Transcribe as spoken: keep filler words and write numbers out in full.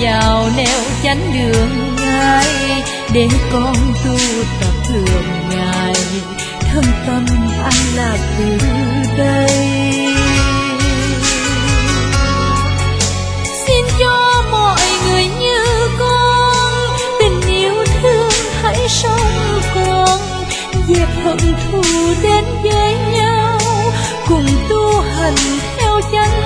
vào nẻo chánh đường ngài, để con tu tập thường ngày, thân tâm an lạc từ đây. Xin cho mọi người như con, tình yêu thương hãy sống con, dẹp hận thù đến với nhau, cùng tu hành theo chánh